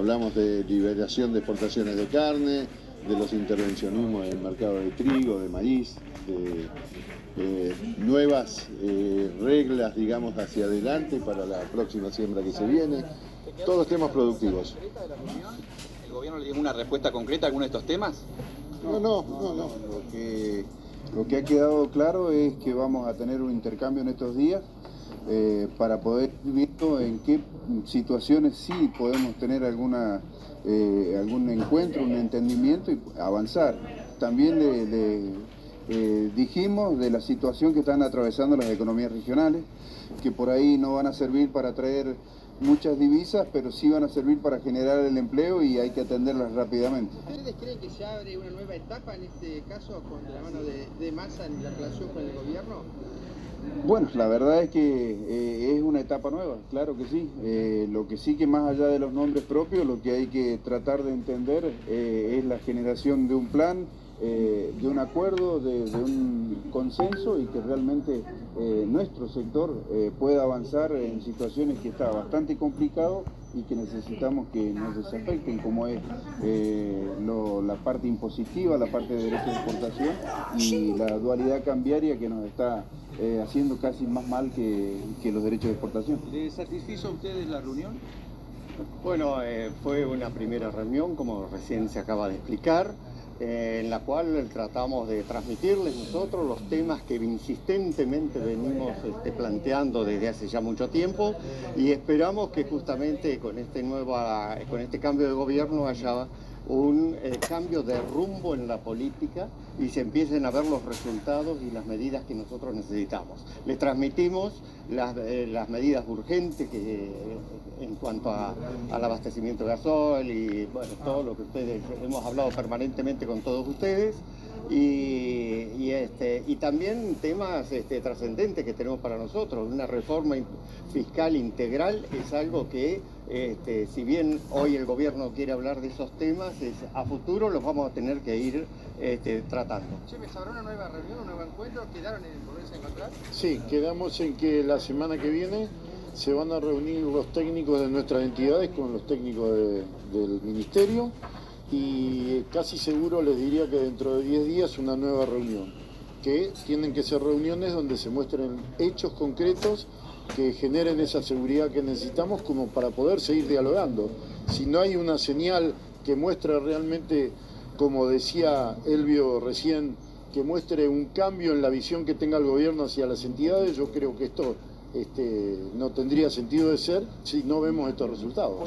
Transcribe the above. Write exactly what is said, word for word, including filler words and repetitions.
Hablamos de liberación de exportaciones de carne, de los intervencionismos en el mercado de trigo, de maíz, de eh, nuevas eh, reglas, digamos, hacia adelante para la próxima siembra que se viene. Todos los temas productivos. ¿El gobierno le dio una respuesta concreta a alguno de estos temas? No, no, no, no. Lo que, lo que ha quedado claro es que vamos a tener un intercambio en estos días eh, para poder ir viendo en qué situaciones sí podemos tener alguna, eh, algún encuentro, un entendimiento y avanzar. También le, le eh, dijimos de la situación que están atravesando las economías regionales, que por ahí no van a servir para traer muchas divisas, pero sí van a servir para generar el empleo y hay que atenderlas rápidamente. ¿Ustedes creen que se abre una nueva etapa en este caso con la mano de, de Massa en la relación con el gobierno? Bueno, la verdad es que eh, es una etapa nueva, claro que sí. Eh, lo que sí que más allá de los nombres propios, lo que hay que tratar de entender eh, es la generación de un plan, eh, de un acuerdo, de, de un consenso y que realmente eh, nuestro sector eh, pueda avanzar en situaciones que está bastante complicado y que necesitamos que nos desafecten, como es eh, lo, la parte impositiva, la parte de derechos de exportación y la dualidad cambiaria que nos está eh, haciendo casi más mal que, que los derechos de exportación. ¿Les satisfizo a ustedes la reunión? Bueno, eh, fue una primera reunión, como recién se acaba de explicar, eh, en la cual tratamos de transmitirles nosotros los temas que insistentemente venimos este, planteando desde hace ya mucho tiempo y esperamos que justamente con este, nueva, con este cambio de gobierno haya un eh, cambio de rumbo en la política y se empiecen a ver los resultados y las medidas que nosotros necesitamos. Les transmitimos las, eh, las medidas urgentes que, eh, en cuanto a, al abastecimiento de gasoil y bueno, todo lo que ustedes hemos hablado permanentemente con todos ustedes y, y, este, y también temas este, trascendentes que tenemos para nosotros. Una reforma fiscal integral es algo que Este, si bien hoy el gobierno quiere hablar de esos temas, es, a futuro los vamos a tener que ir este, tratando. Che, ¿me sabrá una nueva reunión, un nuevo encuentro? ¿Quedaron en volverse a encontrar? Sí, quedamos en que la semana que viene se van a reunir los técnicos de nuestras entidades con los técnicos de, del ministerio y casi seguro les diría que dentro de diez días una nueva reunión, que tienen que ser reuniones donde se muestren hechos concretos que generen esa seguridad que necesitamos como para poder seguir dialogando. Si no hay una señal que muestre realmente, como decía Elvio recién, que muestre un cambio en la visión que tenga el gobierno hacia las entidades, yo creo que esto este, no tendría sentido de ser si no vemos estos resultados.